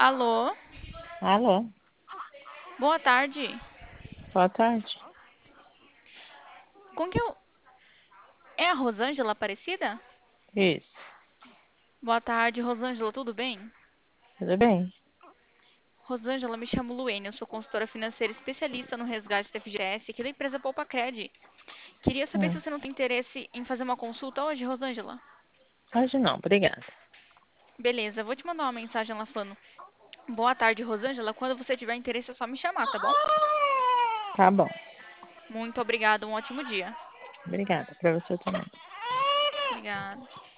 Alô, Alô, boa tarde. boa tarde. Com que eu... É a Rosângela Aparecida? Isso, Boa tarde, Rosângela, tudo bem? tudo bem? Rosângela, me chamo Luene, eu sou consultora financeira especialista no resgate do FGTS aqui da empresa Poupa Cred. Queria saber se Hum, você não tem interesse em fazer uma consulta hoje, Rosângela. hoje não, obrigada. Beleza, vou te mandar uma mensagem lá falando. Boa tarde, Rosângela. Quando você tiver interesse é só me chamar, tá bom? Tá bom, Muito obrigada, um ótimo dia. obrigada. Pra você também. Obrigada.